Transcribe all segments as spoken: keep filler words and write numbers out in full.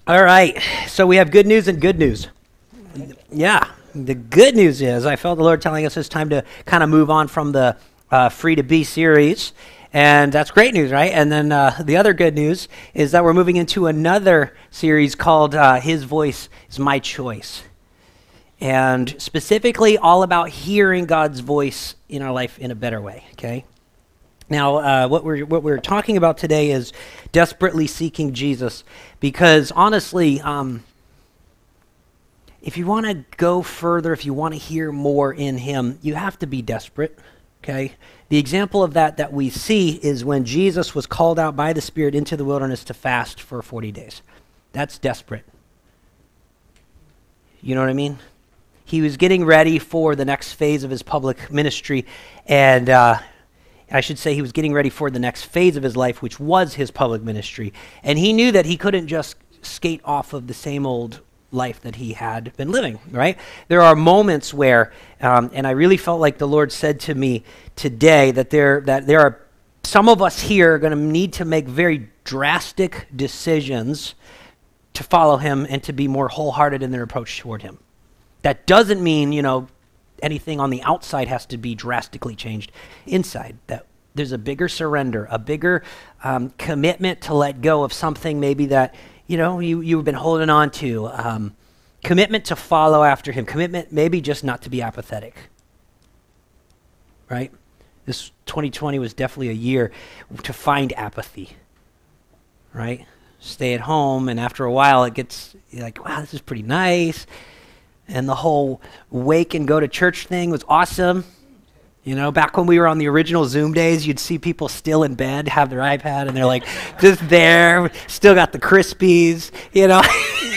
All right, so we have good news and good news. Yeah, the good news is I felt the Lord telling us it's time to kind of move on from the uh, Free to Be series, and that's great news, right? And then uh, the other good news is that we're moving into another series called uh, His Voice is My Choice, and specifically all about hearing God's voice in our life in a better way, okay? Now, uh, what we're what we're talking about today is desperately seeking Jesus, because honestly, um, if you want to go further, if you want to hear more in Him, you have to be desperate. Okay, the example of that that we see is when Jesus was called out by the Spirit into the wilderness to fast for forty days. That's desperate. You know what I mean? He was getting ready for the next phase of his public ministry, and uh, I should say he was getting ready for the next phase of his life, which was his public ministry. And he knew that he couldn't just skate off of the same old life that he had been living, right? There are moments where, um, and I really felt like the Lord said to me today that there that there are some of us here are going to need to make very drastic decisions to follow him and to be more wholehearted in their approach toward him. That doesn't mean, you know, anything on the outside has to be drastically changed inside. That there's a bigger surrender, a bigger um, commitment to let go of something maybe that, you know, you, you've been holding on to. Um, commitment to follow after him. Commitment maybe just not to be apathetic. Right? This twenty twenty was definitely a year to find apathy. Right? Stay at home, and after a while it gets like, wow, this is pretty nice. And the whole wake and go to church thing was awesome. You know, back when we were on the original Zoom days, you'd see people still in bed, have their iPad, and they're like, just there, still got the Krispies, you know.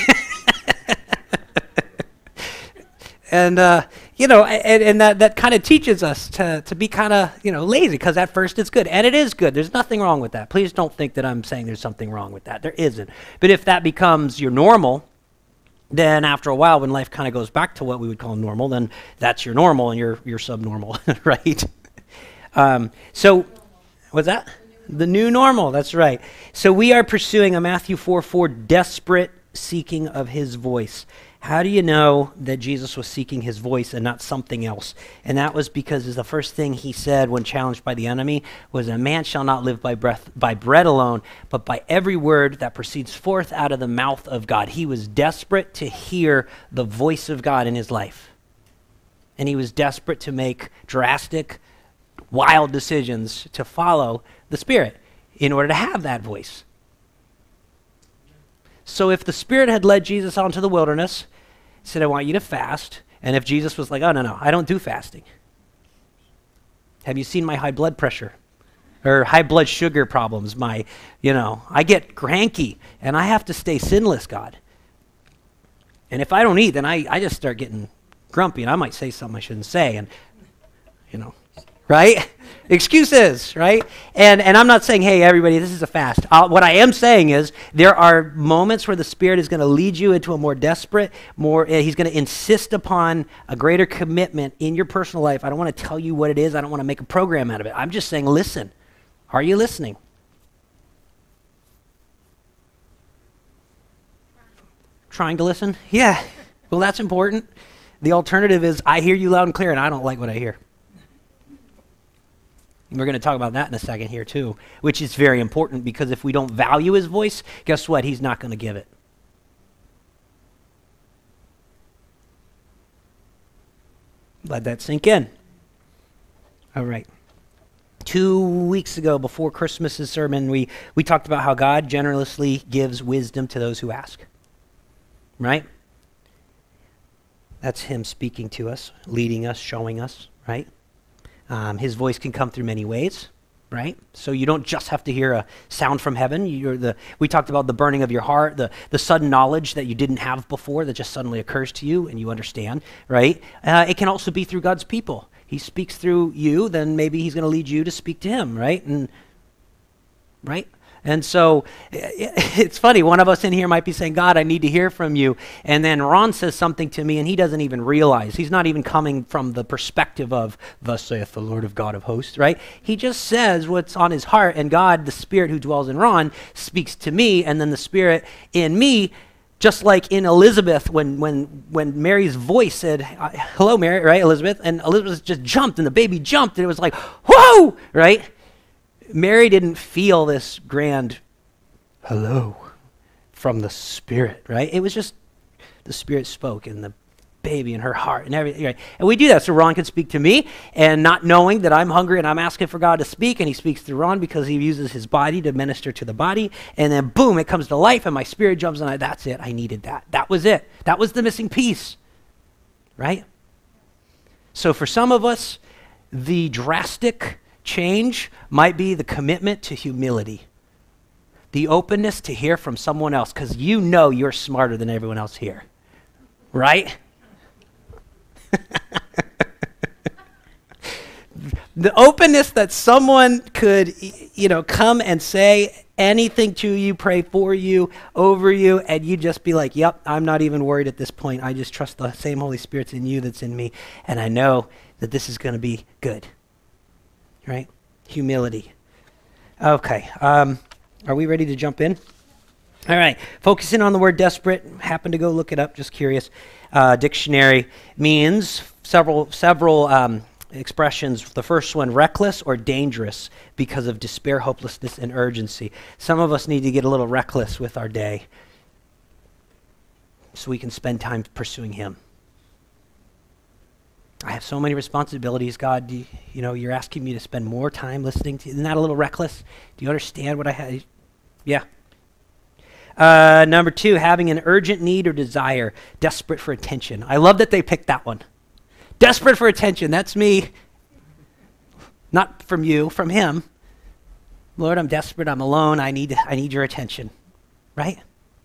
and, uh, you know, and, and that, that kind of teaches us to, to be kind of, you know, lazy, because at first it's good. And it is good. There's nothing wrong with that. Please don't think that I'm saying there's something wrong with that. There isn't. But if that becomes your normal, then after a while, when life kind of goes back to what we would call normal, then that's your normal and you're you're subnormal, right? Um, so, what's that? The new normal, that's right. So we are pursuing a Matthew four four desperate seeking of his voice. How do you know that Jesus was seeking his voice and not something else? And that was because the first thing he said when challenged by the enemy was, a man shall not live by breath, by bread alone, but by every word that proceeds forth out of the mouth of God. He was desperate to hear the voice of God in his life. And he was desperate to make drastic, wild decisions to follow the Spirit in order to have that voice. So if the Spirit had led Jesus out into the wilderness, said, I want you to fast, and if Jesus was like, oh, no, no, I don't do fasting. Have you seen my high blood pressure? Or high blood sugar problems? My, you know, I get cranky, and I have to stay sinless, God. And if I don't eat, then I, I just start getting grumpy, and I might say something I shouldn't say, and, you know, right? Excuses, right? And and I'm not saying, hey, everybody, this is a fast. Uh, what I am saying is there are moments where the Spirit is going to lead you into a more desperate, more, uh, he's going to insist upon a greater commitment in your personal life. I don't want to tell you what it is. I don't want to make a program out of it. I'm just saying, listen. Are you listening? Trying to listen? Yeah. Well, that's important. The alternative is I hear you loud and clear and I don't like what I hear. We're going to talk about that in a second here too, which is very important, because if we don't value his voice, guess what? He's not going to give it. Let that sink in. All right. Two weeks ago, before Christmas's sermon, we, we talked about how God generously gives wisdom to those who ask. Right? That's him speaking to us, leading us, showing us, right? Um, his voice can come through many ways, right? So you don't just have to hear a sound from heaven. You're the, we talked about the burning of your heart, the, the sudden knowledge that you didn't have before that just suddenly occurs to you and you understand, right? Uh, it can also be through God's people. He speaks through you, then maybe he's going to lead you to speak to him, right? And right? And so it's funny, one of us in here might be saying, God, I need to hear from you. And then Ron says something to me and he doesn't even realize. He's not even coming from the perspective of, thus saith the Lord of God of hosts, right? He just says what's on his heart, and God, the Spirit who dwells in Ron, speaks to me, and then the Spirit in me Just like in Elizabeth, when when when Mary's voice said, hello, Mary, right, Elizabeth? And Elizabeth just jumped, and the baby jumped, and it was like, whoa, right? Mary didn't feel this grand hello from the Spirit, right? It was just the Spirit spoke, and the baby in her heart and everything, right? And we do that so Ron can speak to me, and not knowing that I'm hungry and I'm asking for God to speak, and he speaks through Ron because he uses his body to minister to the body, and then boom, it comes to life, and my spirit jumps, and I, that's it. I needed that. That was it. That was the missing piece, right? So for some of us, the drastic change might be the commitment to humility, the openness to hear from someone else, because you know you're smarter than everyone else here, right? The openness that someone could, you know, come and say anything to you, pray for you, over you, and you just be like, yep, I'm not even worried at this point. I just trust the same Holy Spirit's in you that's in me, and I know that this is going to be good, right? Humility. Okay, um, are we ready to jump in? All right, focusing on the word desperate, happened to go look it up, just curious. Uh, dictionary means several several um, expressions. The first one, reckless or dangerous because of despair, hopelessness, and urgency. Some of us need to get a little reckless with our day so we can spend time pursuing him. I have so many responsibilities, God. You, you know, you're asking me to spend more time listening to you. Isn't that a little reckless? Do you understand what I have? Yeah. Uh, number two, having an urgent need or desire, desperate for attention. I love that they picked that one. Desperate for attention. That's me. Not from you, from him. Lord, I'm desperate. I'm alone. I need, I need your attention. Right?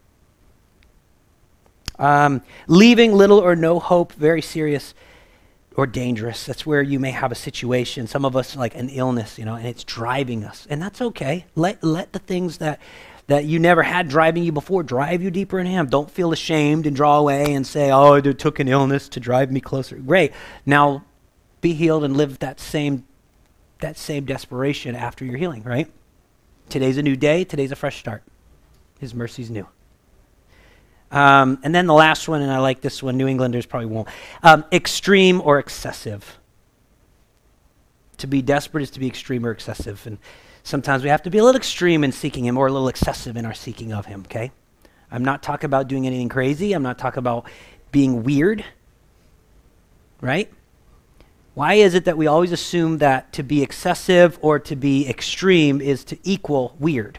Um, leaving little or no hope, very serious or dangerous. That's where you may have a situation. Some of us like an illness, you know, and it's driving us. And that's okay. Let, let the things that that you never had driving you before drive you deeper in him. Don't feel ashamed and draw away and say, oh, it took an illness to drive me closer. Great. Now be healed and live that same that same desperation after your healing, right? Today's a new day. Today's a fresh start. His mercy's new. Um, and then the last one, and I like this one, New Englanders probably won't. Um, extreme or excessive. To be desperate is to be extreme or excessive. And sometimes we have to be a little extreme in seeking him or a little excessive in our seeking of him, okay? I'm not talking about doing anything crazy. I'm not talking about being weird, right? Why is it that we always assume that to be excessive or to be extreme is to equal weird?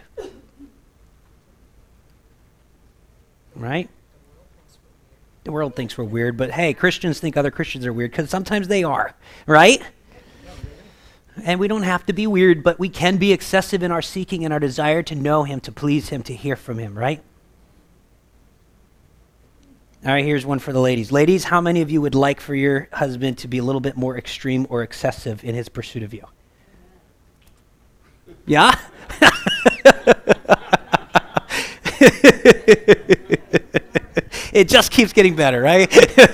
Right? The world thinks we're weird, but hey, Christians think other Christians are weird because sometimes they are, right? And we don't have to be weird, but we can be excessive in our seeking and our desire to know him, to please him, to hear from him, right? All right, here's one for the ladies. Ladies, how many of you would like for your husband to be a little bit more extreme or excessive in his pursuit of you? Yeah? It just keeps getting better, right?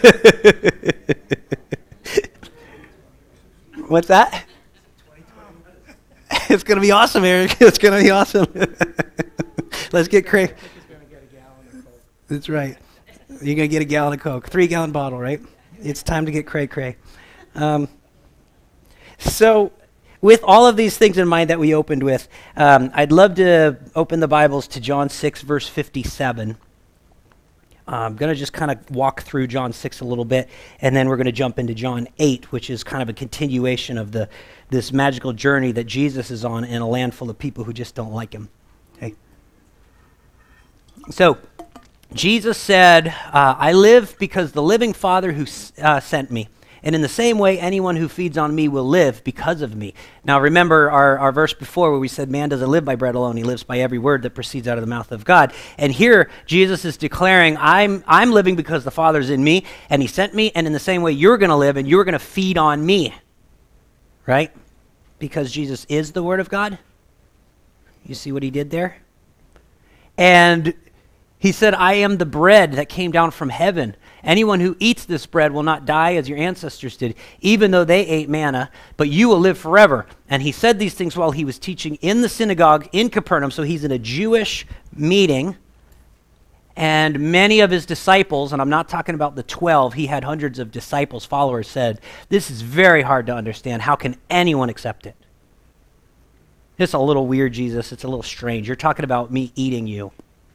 What's that? It's going to be awesome, Eric. It's going to be awesome. Let's get crazy. That's right. You're going to get a gallon of Coke. Three-gallon bottle, right? It's time to get cray-cray. Um, so with all of these things in mind that we opened with, um, I'd love to open the Bibles to John six, verse fifty-seven. I'm going to just kind of walk through John six a little bit, and then we're going to jump into John eight, which is kind of a continuation of the this magical journey that Jesus is on in a land full of people who just don't like him. Okay. So, Jesus said, uh, I live because the living Father who uh, sent me. And in the same way, anyone who feeds on me will live because of me. Now remember our, our verse before where we said man doesn't live by bread alone, he lives by every word that proceeds out of the mouth of God. And here Jesus is declaring, I'm I'm living because the Father's in me and he sent me, and in the same way you're going to live and you're going to feed on me. Right? Because Jesus is the Word of God. You see what he did there? And he said, I am the bread that came down from heaven. Anyone who eats this bread will not die as your ancestors did, even though they ate manna, but you will live forever. And he said these things while he was teaching in the synagogue in Capernaum. So he's in a Jewish meeting, And many of his disciples, and I'm not talking about the twelve, he had hundreds of disciples, followers, said, this is very hard to understand. How can anyone accept it? It's a little weird, Jesus. It's a little strange. You're talking about me eating you.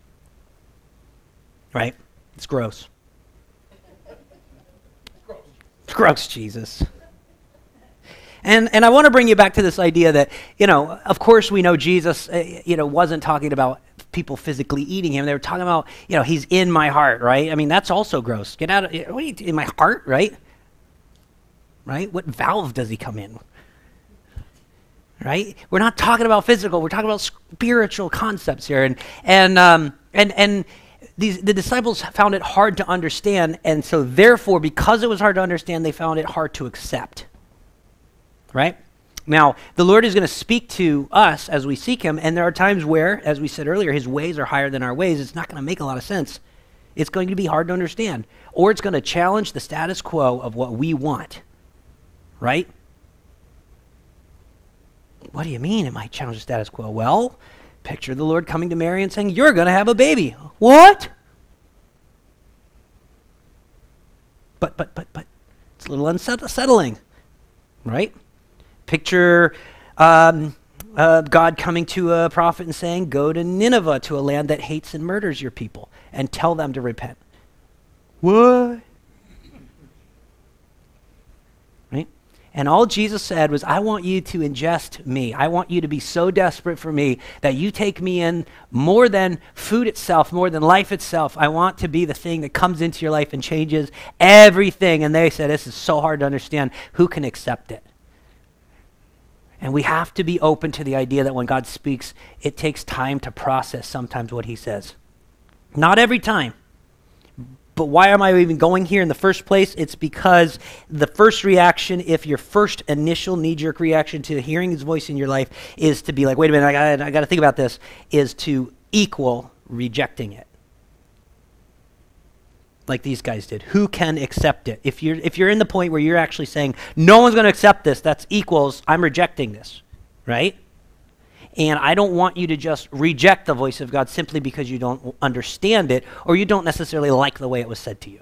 Right? It's gross. It's gross, Jesus. And and I want to bring you back to this idea that, you know, of course we know Jesus, uh, you know, wasn't talking about people physically eating him. They were talking about, you know, he's in my heart, right? I mean, that's also gross. Get out of, what are you, in my heart, right? Right? What valve does he come in? Right? We're not talking about physical. We're talking about spiritual concepts here. And and um, and and these the disciples found it hard to understand, and so therefore, because it was hard to understand, they found it hard to accept. Right? Now, the Lord is going to speak to us as we seek him, and there are times where, as we said earlier, his ways are higher than our ways. It's not going to make a lot of sense. It's going to be hard to understand, or it's going to challenge the status quo of what we want. Right? What do you mean it might challenge the status quo? Well, picture the Lord coming to Mary and saying, you're going to have a baby. What? But, but, but, but, it's a little unsettling, right? Picture um, uh, God coming to a prophet and saying, go to Nineveh, to a land that hates and murders your people, and tell them to repent. What? Right? And all Jesus said was, I want you to ingest me. I want you to be so desperate for me that you take me in more than food itself, more than life itself. I want to be the thing that comes into your life and changes everything. And they said, this is so hard to understand. Who can accept it? And we have to be open to the idea that when God speaks, it takes time to process sometimes what he says. Not every time. But why am I even going here in the first place? It's because the first reaction, if your first initial knee-jerk reaction to hearing his voice in your life is to be like, wait a minute, I got I got to think about this, is to equal rejecting it. Like these guys did. Who can accept it? If you're if you're in the point where you're actually saying, no one's going to accept this, that's equals, I'm rejecting this, right? And I don't want you to just reject the voice of God simply because you don't understand it or you don't necessarily like the way it was said to you.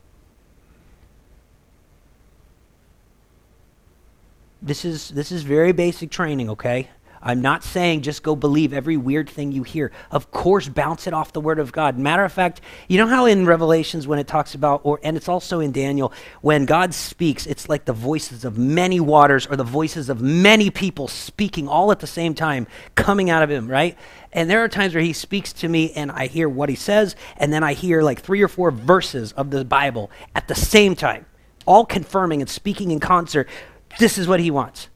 This is this is very basic training, okay? I'm not saying just go believe every weird thing you hear. Of course, bounce it off the word of God. Matter of fact, you know how in Revelations when it talks about, or and it's also in Daniel, when God speaks, it's like the voices of many waters or the voices of many people speaking all at the same time, coming out of him, right? And there are times where he speaks to me and I hear what he says, and then I hear like three or four verses of the Bible at the same time, all confirming and speaking in concert. This is what he wants.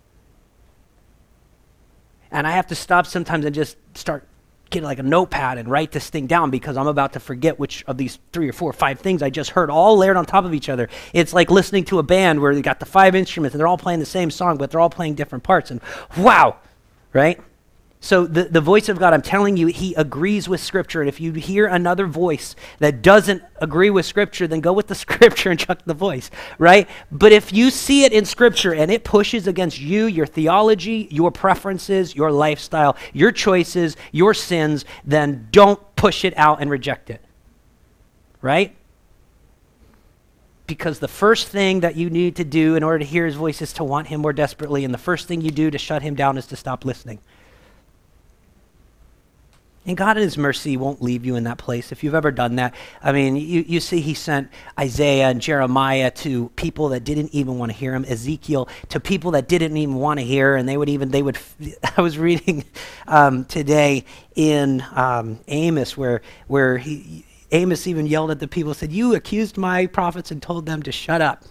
And I have to stop sometimes and just start getting like a notepad and write this thing down because I'm about to forget which of these three or four or five things I just heard all layered on top of each other. It's like listening to a band where you got the five instruments and they're all playing the same song, but they're all playing different parts. And wow, right? So the, the voice of God, I'm telling you, he agrees with Scripture. And if you hear another voice that doesn't agree with Scripture, then go with the Scripture and chuck the voice, right? But if you see it in Scripture and it pushes against you, your theology, your preferences, your lifestyle, your choices, your sins, then don't push it out and reject it, right? Because the first thing that you need to do in order to hear his voice is to want him more desperately. And the first thing you do to shut him down is to stop listening. And God in his mercy won't leave you in that place. If you've ever done that, I mean, you, you see he sent Isaiah and Jeremiah to people that didn't even want to hear him, Ezekiel to people that didn't even want to hear, and they would even, they would, I was reading um, today in um, Amos where, where he, Amos even yelled at the people, said, you accused my prophets and told them to shut up.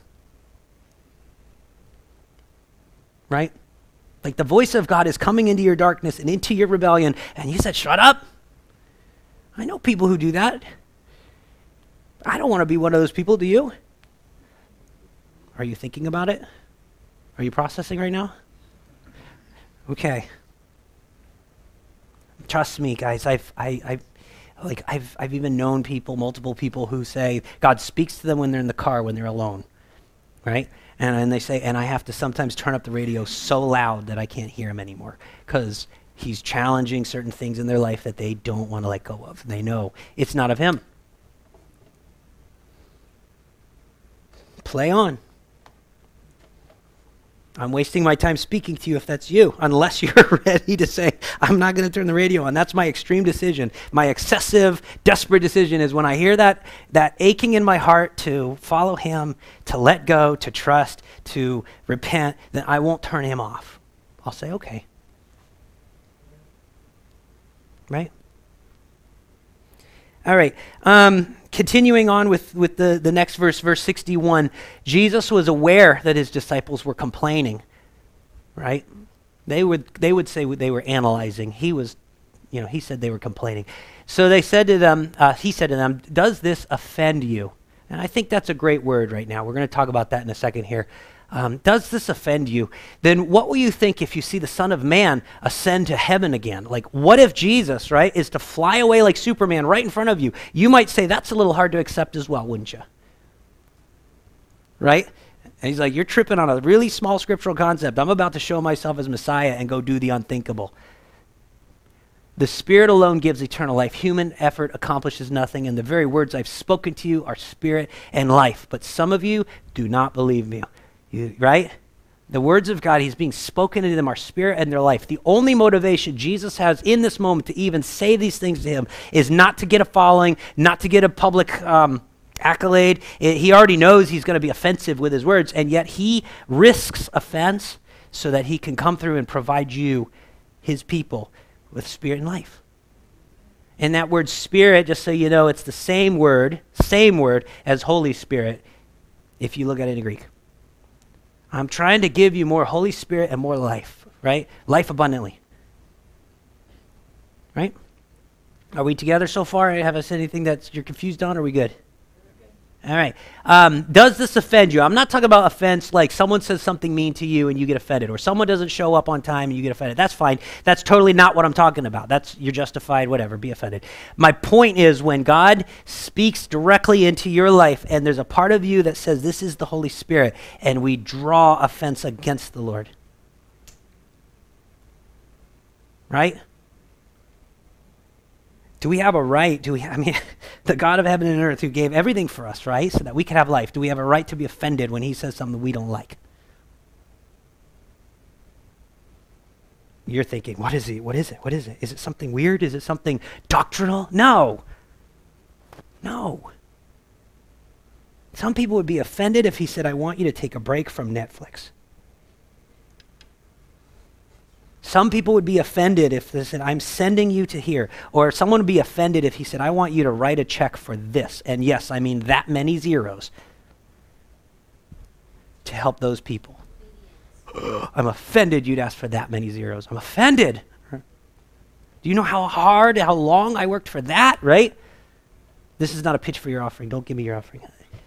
Right? Like the voice of God is coming into your darkness and into your rebellion, and you said, shut up. I know people who do that. I don't want to be one of those people, do you? Are you thinking about it? Are you processing right now? Okay. Trust me, guys, I've, I, I've, like, I've, I've even known people, multiple people who say God speaks to them when they're in the car, when they're alone, right? And, and they say, and I have to sometimes turn up the radio so loud that I can't hear him anymore because he's challenging certain things in their life that they don't want to let go of. They know it's not of him. Play on. I'm wasting my time speaking to you if that's you, unless you're ready to say, I'm not going to turn the radio on. That's my extreme decision. My excessive, desperate decision is when I hear that, that aching in my heart to follow him, to let go, to trust, to repent, then I won't turn him off. I'll say, okay. Right? All right. Um, continuing on with, with the, the next verse, verse sixty-one, Jesus was aware that his disciples were complaining, right? They would they would say they were analyzing. He was, you know, he said they were complaining. So they said to them, uh, he said to them, does this offend you? And I think that's a great word right now. We're going to talk about that in a second here. Um, does this offend you? Then what will you think if you see the Son of Man ascend to heaven again? Like, what if Jesus, right, is to fly away like Superman right in front of you? You might say that's a little hard to accept as well, wouldn't you? Right? And he's like, you're tripping on a really small scriptural concept. I'm about to show myself as Messiah and go do the unthinkable. The Spirit alone gives eternal life. Human effort accomplishes nothing, and the very words I've spoken to you are spirit and life. But some of you do not believe me. You, right? The words of God, he's being spoken into them, are spirit and their life. The only motivation Jesus has in this moment to even say these things to him is not to get a following, not to get a public um, accolade. It, he already knows he's going to be offensive with his words, and yet he risks offense so that he can come through and provide you, his people, with spirit and life. And that word spirit, just so you know, it's the same word, same word as Holy Spirit if you look at it in Greek. I'm trying to give you more Holy Spirit and more life, right? Life abundantly. Right? Are we together so far? Have I said anything that you're confused on? Are we good? All right. Um, does this offend you? I'm not talking about offense like someone says something mean to you and you get offended, or someone doesn't show up on time and you get offended. That's fine. That's totally not what I'm talking about. That's, you're justified, whatever, be offended. My point is when God speaks directly into your life and there's a part of you that says this is the Holy Spirit, and we draw offense against the Lord. Right? Do we have a right? Do we? I mean, the God of heaven and earth who gave everything for us, right, so that we could have life. Do we have a right to be offended when he says something we don't like? You're thinking, what is he? What is it? What is it? Is it something weird? Is it something doctrinal? No. No. Some people would be offended if he said, I want you to take a break from Netflix. Some people would be offended if they said, I'm sending you to here. Or someone would be offended if he said, I want you to write a check for this. And yes, I mean that many zeros to help those people. I'm offended you'd ask for that many zeros. I'm offended. Do you know how hard, how long I worked for that, right? This is not a pitch for your offering. Don't give me your offering.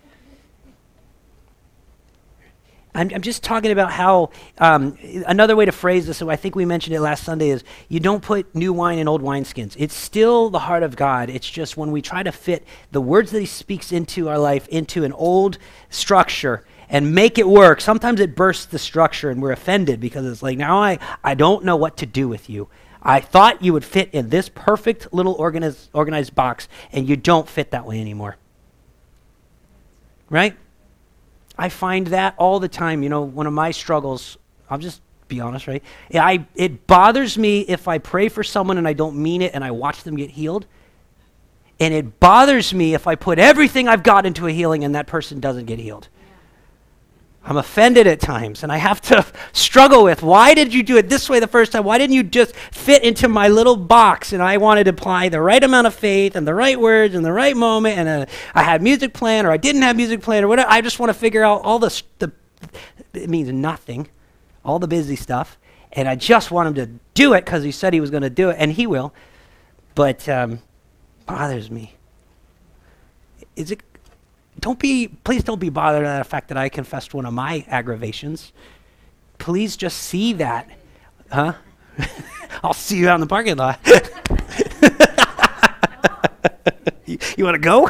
I'm, I'm just talking about how, um, another way to phrase this, so I think we mentioned it last Sunday, is you don't put new wine in old wineskins. It's still the heart of God. It's just when we try to fit the words that he speaks into our life into an old structure and make it work, sometimes it bursts the structure and we're offended because it's like, now I, I don't know what to do with you. I thought you would fit in this perfect little organized, organized box, and you don't fit that way anymore. Right? I find that all the time. You know, one of my struggles, I'll just be honest, right? Yeah, I, it bothers me if I pray for someone and I don't mean it and I watch them get healed. And it bothers me if I put everything I've got into a healing and that person doesn't get healed. I'm offended at times, and I have to struggle with, why did you do it this way the first time? Why didn't you just fit into my little box? And I wanted to apply the right amount of faith and the right words and the right moment, and uh, I had music playing or I didn't have music playing or whatever. I just want to figure out all the, the, it means nothing, all the busy stuff, and I just want him to do it because he said he was going to do it, and he will, but um, bothers me. Is it? Don't be, please don't be bothered at the fact that I confessed one of my aggravations. Please just see that. Huh? I'll see you out in the parking lot. you you want to go?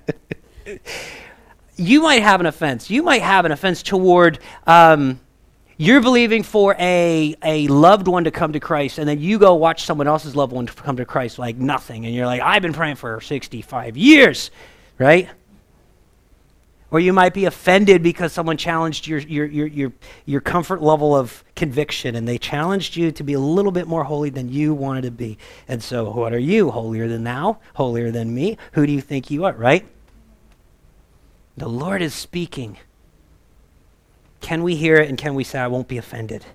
You might have an offense. You might have an offense toward um, You're believing for a, a loved one to come to Christ, and then you go watch someone else's loved one to come to Christ like nothing, and you're like, I've been praying for sixty-five years, right? Or you might be offended because someone challenged your, your, your, your, your comfort level of conviction, and they challenged you to be a little bit more holy than you wanted to be. And so what are you? Holier than thou? Holier than me? Who do you think you are, right? The Lord is speaking. Can we hear it, and can we say, I won't be offended?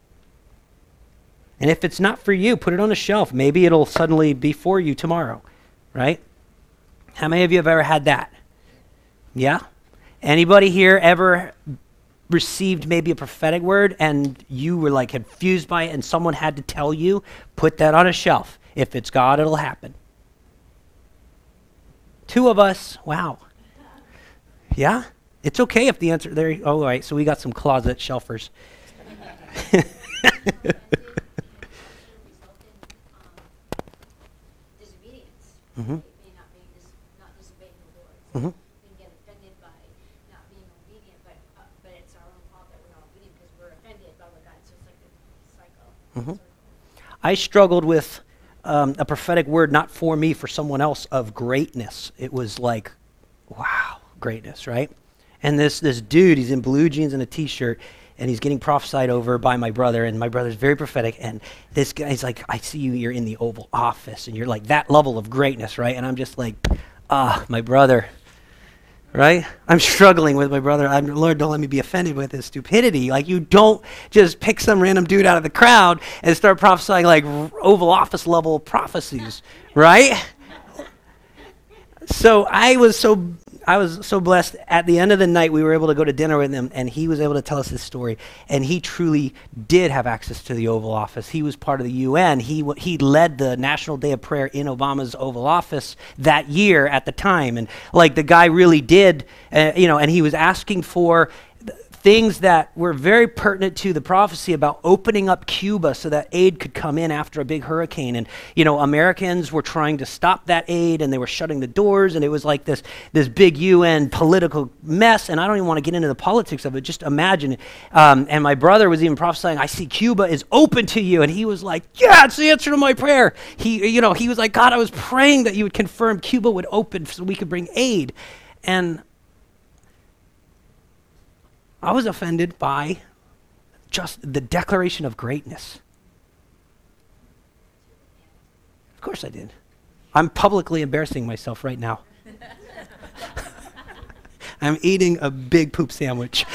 And if it's not for you, put it on a shelf. Maybe it'll suddenly be for you tomorrow, right? How many of you have ever had that? Yeah? Anybody here ever received maybe a prophetic word and you were like confused by it and someone had to tell you, put that on a shelf. If it's God, it'll happen. Two of us, wow. Yeah? It's okay if the answer there, oh, all right, so we got some closet shelfers. Mm-hmm. Mm-hmm. Mm-hmm. I struggled with um, a prophetic word, not for me, for someone else, of greatness. It was like, wow, greatness, right? And this this dude, he's in blue jeans and a t-shirt, and he's getting prophesied over by my brother, and my brother's very prophetic, and this guy's like, I see you, you're in the Oval Office, and you're like that level of greatness, right? And I'm just like, ah, my brother, right? I'm struggling with my brother. I'm, Lord, don't let me be offended with his stupidity. Like, you don't just pick some random dude out of the crowd and start prophesying like Oval Office level prophecies, right? So I was so I was so blessed. At the end of the night, we were able to go to dinner with him, and he was able to tell us this story. And he truly did have access to the Oval Office. He was part of the U N. He w- he led the National Day of Prayer in Obama's Oval Office that year at the time. And like the guy really did, uh, you know, and he was asking for things that were very pertinent to the prophecy about opening up Cuba so that aid could come in after a big hurricane. And, you know, Americans were trying to stop that aid, and they were shutting the doors, and it was like this this big U N political mess, and I don't even want to get into the politics of it. Just imagine it. Um, and my brother was even prophesying, I see Cuba is open to you, and he was like, yeah, it's the answer to my prayer. He, you know, he was like, God, I was praying that you would confirm Cuba would open so we could bring aid. And I was offended by just the declaration of greatness. Of course I did. I'm publicly embarrassing myself right now. I'm eating a big poop sandwich.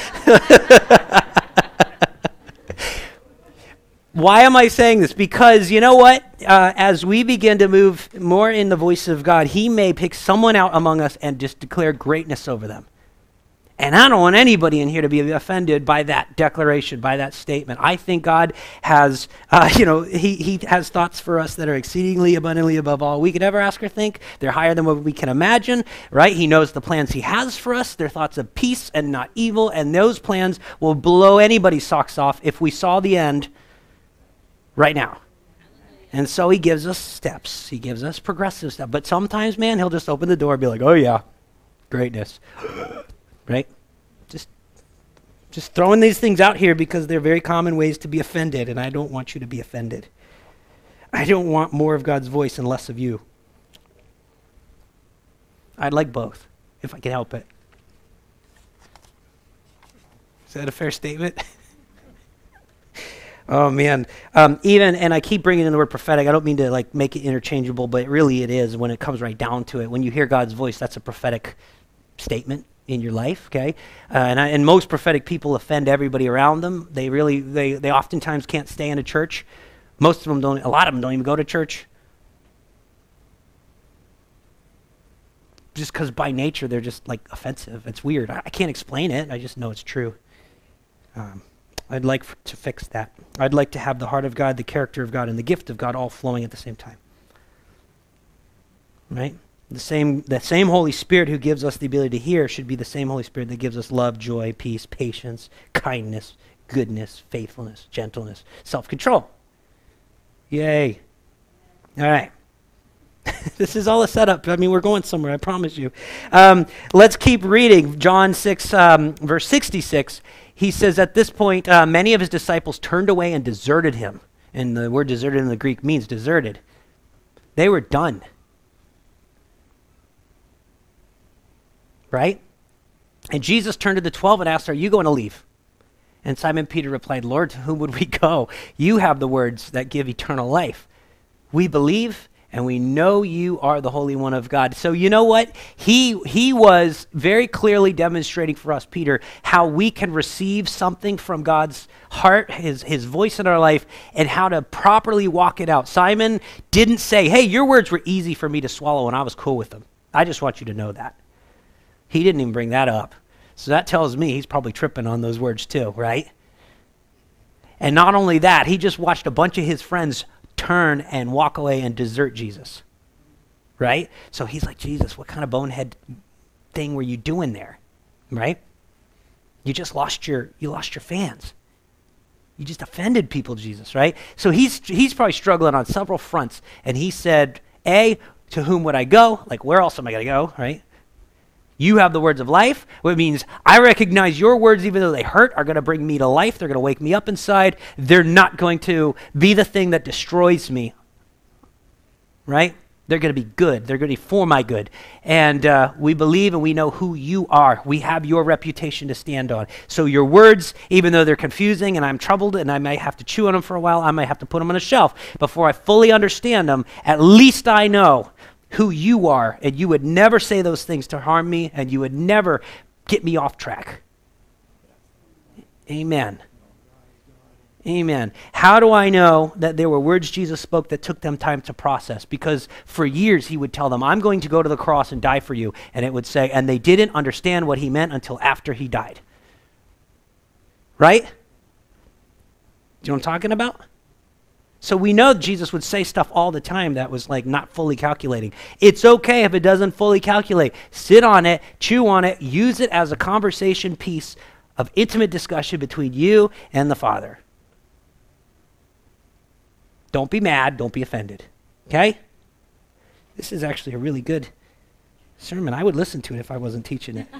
Why am I saying this? Because you know what? Uh, as we begin to move more in the voice of God, he may pick someone out among us and just declare greatness over them. And I don't want anybody in here to be offended by that declaration, by that statement. I think God has, uh, you know, he, he has thoughts for us that are exceedingly abundantly above all we could ever ask or think. They're higher than what we can imagine, right? He knows the plans he has for us. They're thoughts of peace and not evil, and those plans will blow anybody's socks off if we saw the end right now. And so he gives us steps. He gives us progressive steps. But sometimes, man, he'll just open the door and be like, oh yeah, greatness. Right? Just just throwing these things out here because they're very common ways to be offended, and I don't want you to be offended. I don't want more of God's voice and less of you. I'd like both, if I can help it. Is that a fair statement? Oh, man. Um, even, and I keep bringing in the word prophetic. I don't mean to like make it interchangeable, but really it is when it comes right down to it. When you hear God's voice, that's a prophetic statement in your life, okay? Uh, and, I, and most prophetic people offend everybody around them. They really, they, they oftentimes can't stay in a church. Most of them don't, a lot of them don't even go to church. Just because by nature they're just like offensive. It's weird. I, I can't explain it. I just know it's true. Um, I'd like f- to fix that. I'd like to have the heart of God, the character of God, and the gift of God all flowing at the same time. Right? The same, the same Holy Spirit who gives us the ability to hear should be the same Holy Spirit that gives us love, joy, peace, patience, kindness, goodness, faithfulness, gentleness, self-control. Yay. All right. This is all a setup. I mean, we're going somewhere, I promise you. Um, let's keep reading. John six, um, verse sixty-six. he says at this point, uh, many of his disciples turned away and deserted him. And the word deserted in the Greek means deserted. They were done. Right? And Jesus turned to the twelve and asked, are you going to leave? And Simon Peter replied, Lord, to whom would we go? You have the words that give eternal life. We believe and we know you are the Holy One of God. So you know what? He he was very clearly demonstrating for us, Peter, how we can receive something from God's heart, his, his voice in our life, and how to properly walk it out. Simon didn't say, hey, your words were easy for me to swallow and I was cool with them. I just want you to know that. He didn't even bring that up. So that tells me he's probably tripping on those words too, right? And not only that, he just watched a bunch of his friends turn and walk away and desert Jesus, right? So he's like, Jesus, what kind of bonehead thing were you doing there, right? You just lost your, you lost your fans. You just offended people, Jesus, right? So he's he's probably struggling on several fronts. And he said, A, to whom would I go? Like, where else am I going to go, right? You have the words of life, which means I recognize your words, even though they hurt, are going to bring me to life. They're going to wake me up inside. They're not going to be the thing that destroys me, right? They're going to be good. They're going to be for my good. And uh, we believe and we know who you are. We have your reputation to stand on. So your words, even though they're confusing and I'm troubled and I might have to chew on them for a while, I might have to put them on a shelf before I fully understand them, at least I know who you are, and you would never say those things to harm me, and you would never get me off track. Amen. Amen. How do I know that there were words Jesus spoke that took them time to process? Because for years he would tell them, I'm going to go to the cross and die for you. And it would say, and they didn't understand what he meant until after he died. Right? Do you know what I'm talking about? So we know Jesus would say stuff all the time that was like not fully calculating. It's okay if it doesn't fully calculate. Sit on it, chew on it, use it as a conversation piece of intimate discussion between you and the Father. Don't be mad, don't be offended. Okay? This is actually a really good sermon. I would listen to it if I wasn't teaching it.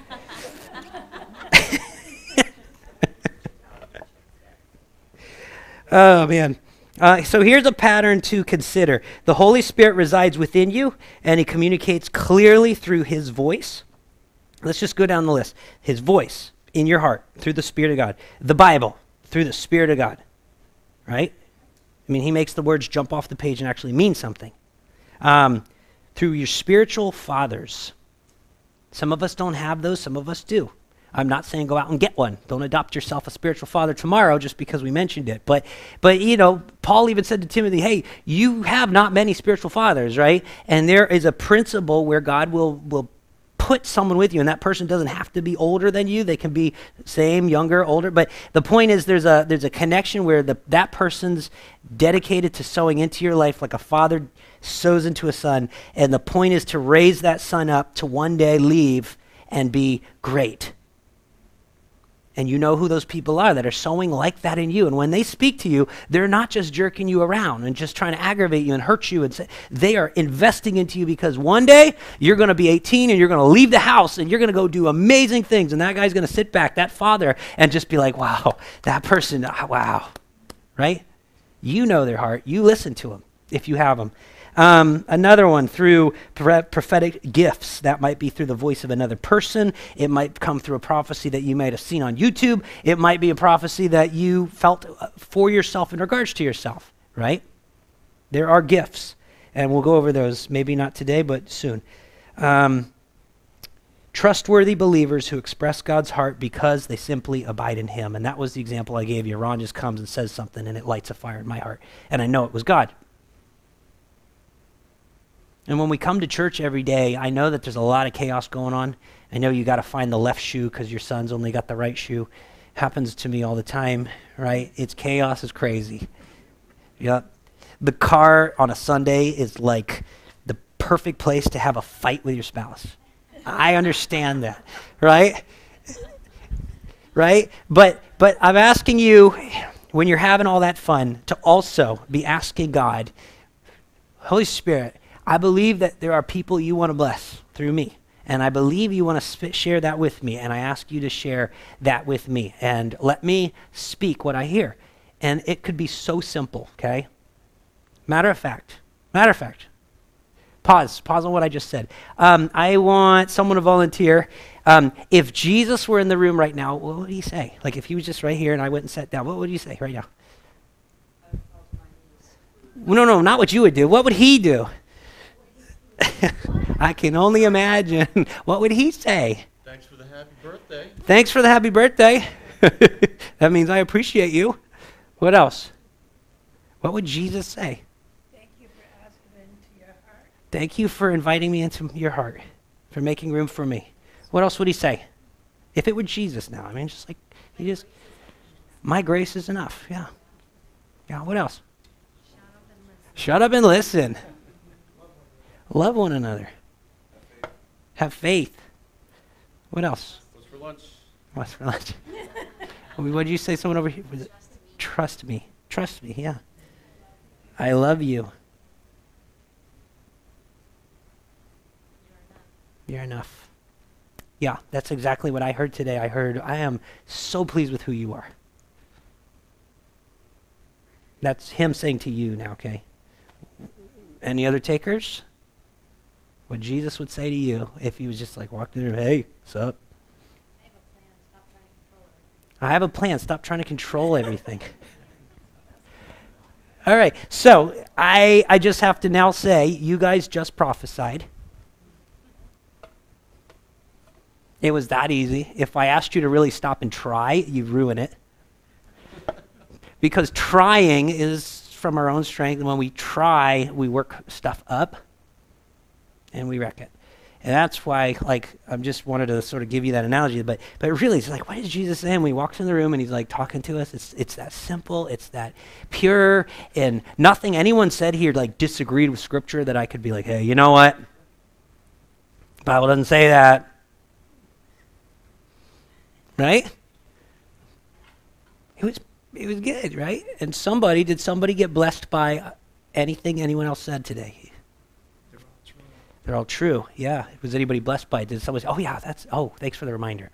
Oh, man. Uh, so here's a pattern to consider. The Holy Spirit resides within you, and he communicates clearly through his voice. Let's just go down the list. His voice in your heart through the Spirit of God. The Bible through the Spirit of God, right? I mean, he makes the words jump off the page and actually mean something. Um, through your spiritual fathers. Some of us don't have those, some of us do. I'm not saying go out and get one. Don't adopt yourself a spiritual father tomorrow just because we mentioned it. But, but you know, Paul even said to Timothy, hey, you have not many spiritual fathers, right? And there is a principle where God will, will put someone with you, and that person doesn't have to be older than you. They can be same, younger, older. But the point is there's a there's a connection where the that person's dedicated to sowing into your life like a father sows into a son. And the point is to raise that son up to one day leave and be great. And you know who those people are that are sowing like that in you. And when they speak to you, they're not just jerking you around and just trying to aggravate you and hurt you. And say, they are investing into you because one day you're going to be eighteen and you're going to leave the house and you're going to go do amazing things. And that guy's going to sit back, that father, and just be like, wow, that person, wow, right? You know their heart. You listen to them if you have them. Um, another one through prophetic gifts. That might be through the voice of another person. It might come through a prophecy that you might have seen on YouTube. It might be a prophecy that you felt for yourself in regards to yourself, right? There are gifts, and we'll go over those, maybe not today, but soon. Um, trustworthy believers who express God's heart because they simply abide in him. And that was the example I gave you. Ron just comes and says something, and it lights a fire in my heart. And I know it was God. And when we come to church every day, I know that there's a lot of chaos going on. I know you got to find the left shoe because your son's only got the right shoe. Happens to me all the time, right? It's chaos is crazy. Yep. The car on a Sunday is like the perfect place to have a fight with your spouse. I understand that, right? Right? But but I'm asking you, when you're having all that fun, to also be asking God, Holy Spirit, I believe that there are people you want to bless through me. And I believe you want to sp- share that with me, and I ask you to share that with me. And let me speak what I hear. And it could be so simple, okay? Matter of fact, matter of fact, pause, pause on what I just said. Um, I want someone to volunteer. Um, if Jesus were in the room right now, what would he say? Like if he was just right here and I went and sat down, what would you say right now? No, no, not what you would do. What would he do? I can only imagine. What would he say? Thanks for the happy birthday. Thanks for the happy birthday. That means I appreciate you. What else? What would Jesus say? Thank you for asking into your heart. Thank you for inviting me into your heart, for making room for me. What else would he say? If it were Jesus now, I mean, just like, he just, my grace is enough. Yeah. Yeah, what else? Shut up and listen. Love one another. Have faith. What else? What's for lunch? What's for lunch? What did you say? Someone over here? Was it? Trust me. Trust me, yeah. I love you. You're enough. Yeah, that's exactly what I heard today. I heard, I am so pleased with who you are. That's him saying to you now, okay? Any other takers? What Jesus would say to you if he was just like walked in the room, hey, what's up? I have a plan, stop trying to control everything. All right, so I I just have to now say, you guys just prophesied. It was that easy. If I asked you to really stop and try, you'd ruin it. Because trying is from our own strength, and when we try, we work stuff up, and we wreck it. And that's why, like, I just wanted to sort of give you that analogy, but but really, it's like, what is Jesus saying when he walks in the room and he's like talking to us? It's it's that simple, it's that pure, and nothing anyone said here like disagreed with Scripture that I could be like, hey, you know what? The Bible doesn't say that, right? It was it was good, right? And somebody did somebody get blessed by anything anyone else said today? They're all true. Yeah. Was anybody blessed by it? Did someone say, oh, yeah, that's, oh, thanks for the reminder.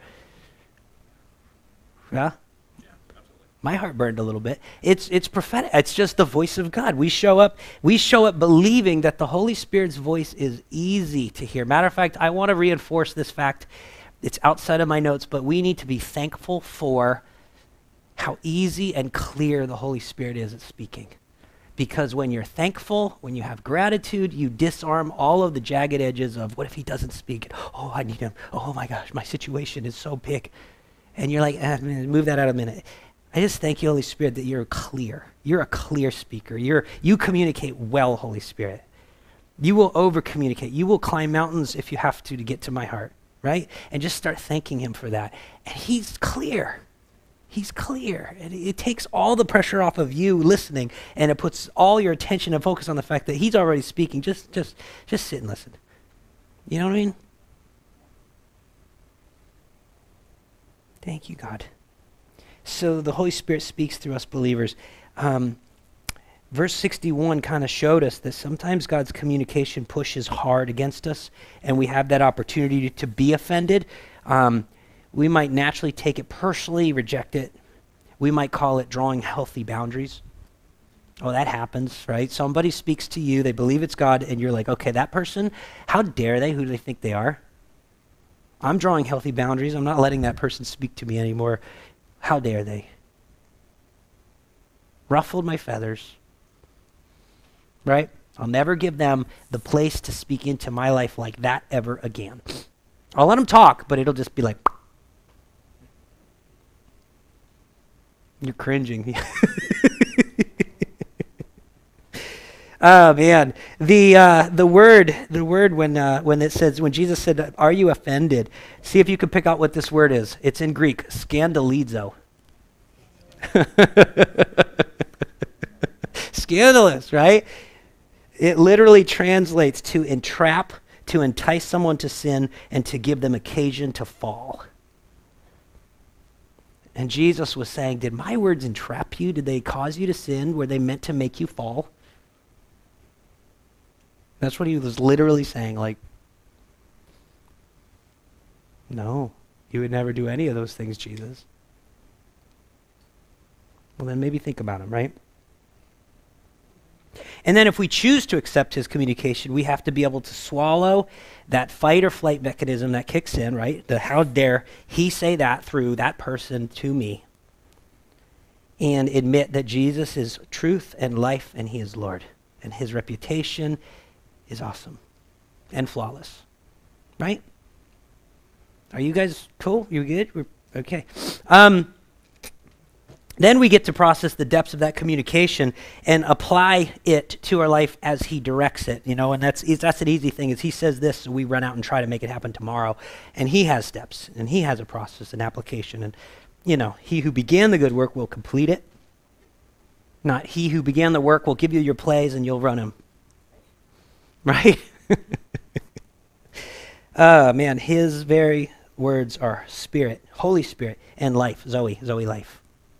Yeah? Yeah, absolutely. My heart burned a little bit. It's it's prophetic. It's just the voice of God. We show up, we show up believing that the Holy Spirit's voice is easy to hear. Matter of fact, I want to reinforce this fact. It's outside of my notes, but we need to be thankful for how easy and clear the Holy Spirit is at speaking. Because when you're thankful, when you have gratitude, you disarm all of the jagged edges of what if he doesn't speak? Oh, I need him. Oh my gosh, my situation is so big. And you're like, eh, move that out a minute. I just thank you, Holy Spirit, that you're clear. You're a clear speaker. You're you communicate well, Holy Spirit. You will over communicate. You will climb mountains if you have to to get to my heart, right? And just start thanking him for that. And he's clear. He's clear. It, it takes all the pressure off of you listening, and it puts all your attention and focus on the fact that he's already speaking. Just, just, just sit and listen. You know what I mean? Thank you, God. So the Holy Spirit speaks through us believers. Um, verse sixty-one kind of showed us that sometimes God's communication pushes hard against us, and we have that opportunity to, to be offended. Um, We might naturally take it personally, reject it. We might call it drawing healthy boundaries. Oh, that happens, right? Somebody speaks to you, they believe it's God, and you're like, okay, that person, how dare they? Who do they think they are? I'm drawing healthy boundaries. I'm not letting that person speak to me anymore. How dare they? Ruffled my feathers, right? I'll never give them the place to speak into my life like that ever again. I'll let them talk, but it'll just be like, you're cringing. Oh man, the uh, the word the word when uh, when it says when Jesus said, "Are you offended?" See if you can pick out what this word is. It's in Greek, scandalizo. Scandalous, right? It literally translates to entrap, to entice someone to sin, and to give them occasion to fall. And Jesus was saying, did my words entrap you? Did they cause you to sin? Were they meant to make you fall? That's what he was literally saying, like, No, you would never do any of those things, Jesus. Well, then maybe think about them, right? And then if we choose to accept his communication, we have to be able to swallow that fight or flight mechanism that kicks in, right? The how dare he say that through that person to me, and admit that Jesus is truth and life and he is Lord. And his reputation is awesome and flawless, right? Are you guys cool? You good? We're, okay. Um, Then we get to process the depths of that communication and apply it to our life as he directs it, you know, and that's that's an easy thing is he says this, so we run out and try to make it happen tomorrow. And he has steps, and he has a process and application. And, you know, he who began the good work will complete it. Not he who began the work will give you your plays and you'll run them. Right? Oh, man, his very words are Spirit, Holy Spirit, and life, Zoe, Zoe life.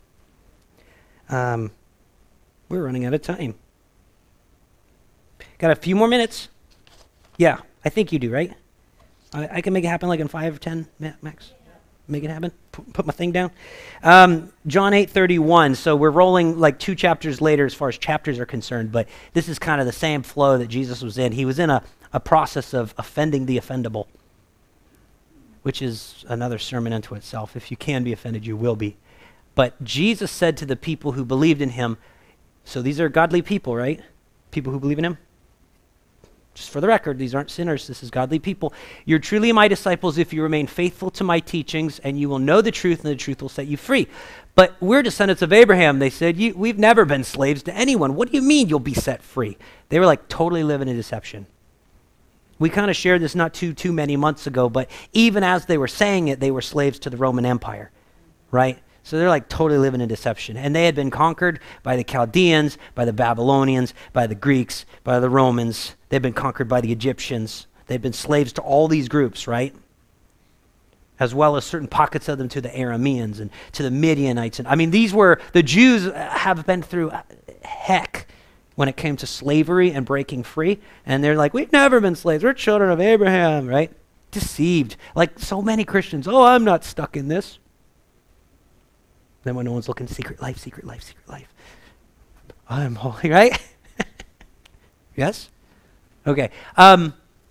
Um, we're running out of time. Got a few more minutes. Yeah, I think you do, right? I, I can make it happen like in five or ten, max. Make it happen. P- put my thing down. Um, John eight thirty-one. So we're rolling like two chapters later as far as chapters are concerned, but this is kind of the same flow that Jesus was in. He was in a, a process of offending the offendable, which is another sermon unto itself. If you can be offended, you will be. But Jesus said to the people who believed in him, so these are godly people, right? People who believe in him. Just for the record, these aren't sinners. This is godly people. You're truly my disciples if you remain faithful to my teachings, and you will know the truth, and the truth will set you free. But we're descendants of Abraham. They said, you, we've never been slaves to anyone. What do you mean you'll be set free? They were like totally living in deception. We kind of shared this not too, too many months ago, but even as they were saying it, they were slaves to the Roman Empire, right? So they're like totally living in deception. And they had been conquered by the Chaldeans, by the Babylonians, by the Greeks, by the Romans. They'd been conquered by the Egyptians. They'd been slaves to all these groups, right? As well as certain pockets of them to the Arameans and to the Midianites. And I mean, these were, the Jews have been through heck when it came to slavery and breaking free. And they're like, we've never been slaves. We're children of Abraham, right? Deceived. Like so many Christians, oh, I'm not stuck in this. Then when no one's looking, secret life, secret life, secret life. I'm holy, right? Yes? Okay. Um,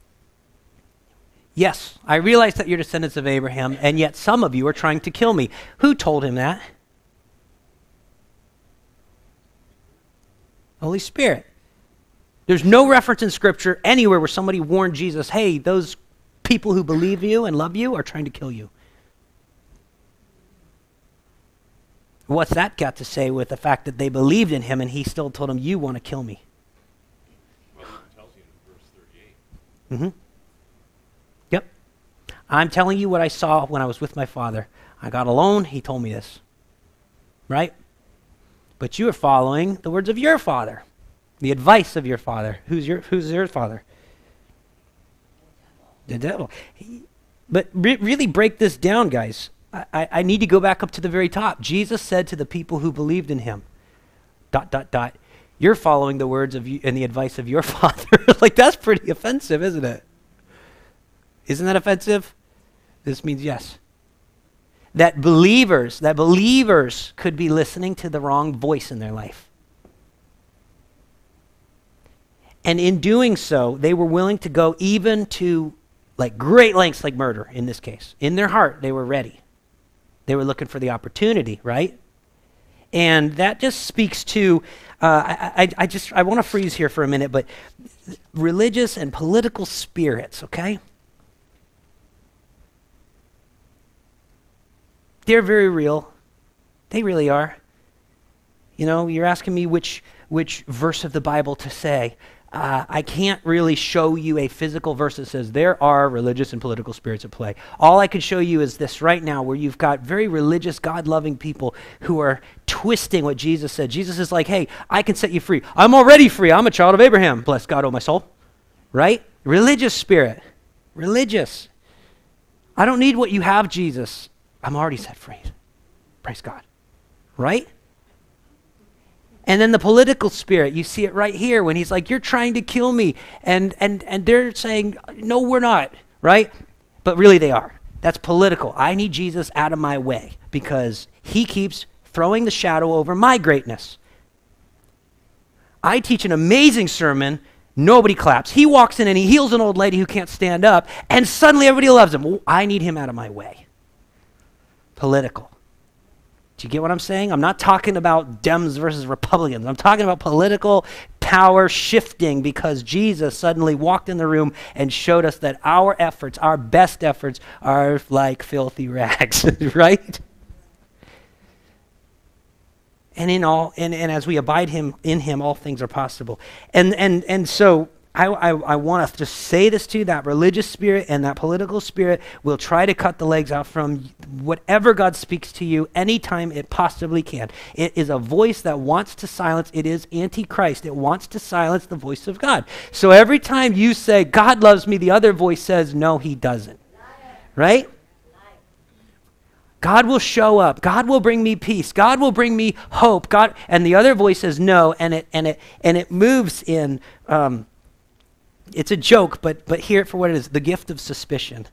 yes, I realize that you're descendants of Abraham, and yet some of you are trying to kill me. Who told him that? Holy Spirit. There's no reference in Scripture anywhere where somebody warned Jesus, hey, those people who believe you and love you are trying to kill you. What's that got to say with the fact that they believed in him and he still told them, you want to kill me? Well, it tells you in verse thirty-eight. Mm-hmm. Yep. I'm telling you what I saw when I was with my father. I got alone, he told me this. Right? But you are following the words of your father, the advice of your father. Who's your, who's your father? The devil. He, but re- really break this down, guys. I, I need to go back up to the very top. Jesus said to the people who believed in him, dot, dot, dot, you're following the words of you and the advice of your father. Like, that's pretty offensive, isn't it? Isn't that offensive? This means yes. That believers, that believers could be listening to the wrong voice in their life. And in doing so, they were willing to go even to like great lengths, like murder in this case. In their heart, they were ready. They were looking for the opportunity, right? And that just speaks to, uh, I, I, I just, I want to freeze here for a minute, but religious and political spirits, okay? They're very real. They really are. You know, you're asking me which which verse of the Bible to say. Uh, I can't really show you a physical verse that says there are religious and political spirits at play. All I can show you is this right now, where you've got very religious, God-loving people who are twisting what Jesus said. Jesus is like, hey, I can set you free. I'm already free. I'm a child of Abraham. Bless God, oh my soul. Right? Religious spirit. Religious. I don't need what you have, Jesus. I'm already set free. Praise God. Right? And then the political spirit, you see it right here when he's like, you're trying to kill me. And and and they're saying, no, we're not, right? But really they are. That's political. I need Jesus out of my way because he keeps throwing the shadow over my greatness. I teach an amazing sermon. Nobody claps. He walks in and he heals an old lady who can't stand up, and suddenly everybody loves him. Well, I need him out of my way. Political. Do you get what I'm saying? I'm not talking about Dems versus Republicans. I'm talking about political power shifting because Jesus suddenly walked in the room and showed us that our efforts, our best efforts, are like filthy rags, right? And in all, and, and as we abide him in him, all things are possible. And and and so I I, I want to just say this to you: that religious spirit and that political spirit will try to cut the legs out from whatever God speaks to you anytime it possibly can. It is a voice that wants to silence. It is antichrist. It wants to silence the voice of God. So every time you say God loves me, the other voice says no, he doesn't. Right? God will show up. God will bring me peace. God will bring me hope. God, and the other voice says no, and it and it and it moves in. Um, it's a joke, but but hear it for what it is: the gift of suspicion.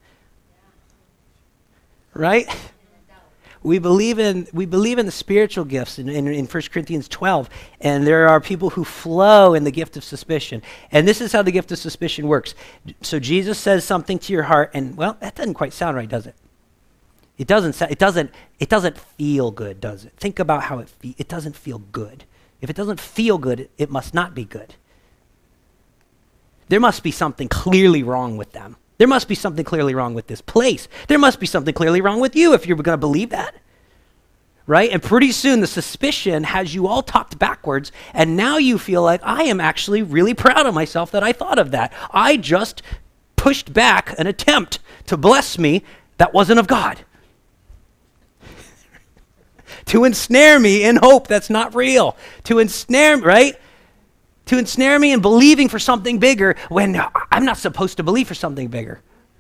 Right? We believe in we believe in the spiritual gifts in, in, in First Corinthians twelve, and there are people who flow in the gift of suspicion. And this is how the gift of suspicion works. So Jesus says something to your heart, and well, that doesn't quite sound right, does it? It doesn't. It doesn't. It doesn't feel good, does it? Think about how it. Fe- it doesn't feel good. If it doesn't feel good, it, it must not be good. There must be something clearly wrong with them. There must be something clearly wrong with this place. There must be something clearly wrong with you if you're going to believe that, right? And pretty soon the suspicion has you all talked backwards, and now you feel like I am actually really proud of myself that I thought of that. I just pushed back an attempt to bless me that wasn't of God. To ensnare me in hope that's not real. To ensnare, right? To ensnare me in believing for something bigger when I'm not supposed to believe for something bigger.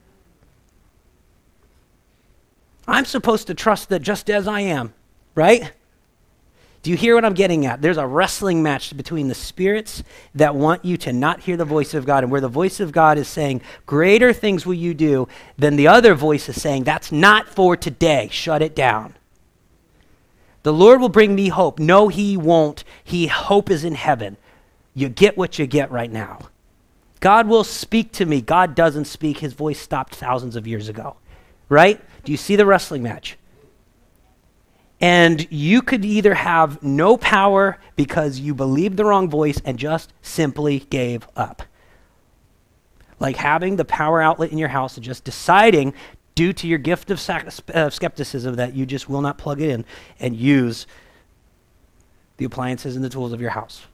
I'm supposed to trust that just as I am, right? Do you hear what I'm getting at? There's a wrestling match between the spirits that want you to not hear the voice of God, and where the voice of God is saying, greater things will you do, than the other voice is saying, that's not for today, shut it down. The Lord will bring me hope. No, he won't. He hope is in heaven. You get what you get right now. God will speak to me. God doesn't speak. His voice stopped thousands of years ago. Right? Do you see the wrestling match? And you could either have no power because you believed the wrong voice and just simply gave up. Like having the power outlet in your house and just deciding, due to your gift of sac- uh, skepticism, that you just will not plug it in and use the appliances and the tools of your house.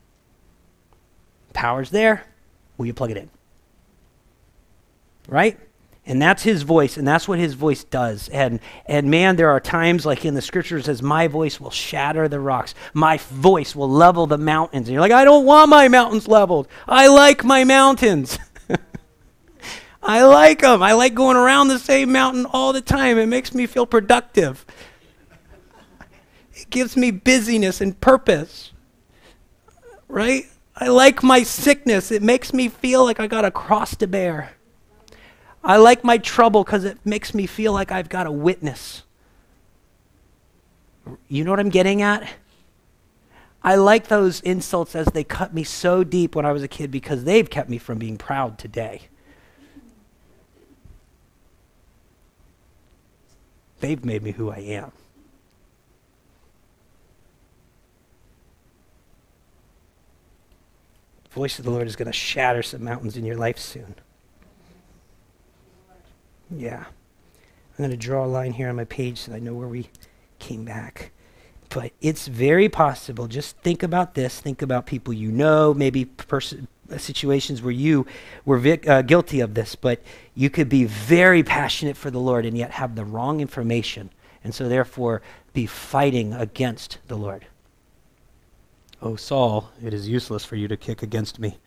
Power's there. Will you plug it in? Right? And that's his voice, and that's what his voice does. And and man, there are times like in the scriptures, says, my voice will shatter the rocks. My voice will level the mountains. And you're like, I don't want my mountains leveled. I like my mountains. I like them. I like going around the same mountain all the time. It makes me feel productive. It gives me busyness and purpose. Right? I like my sickness. It makes me feel like I got a cross to bear. I like my trouble because it makes me feel like I've got a witness. You know what I'm getting at? I like those insults as they cut me so deep when I was a kid because they've kept me from being proud today. They've made me who I am. The voice of the Lord is going to shatter some mountains in your life soon. Yeah. I'm going to draw a line here on my page so I know where we came back. But it's very possible. Just think about this. Think about people you know, maybe pers- situations where you were vic- uh, guilty of this, but you could be very passionate for the Lord and yet have the wrong information, and so therefore be fighting against the Lord. Oh, Saul, it is useless for you to kick against me.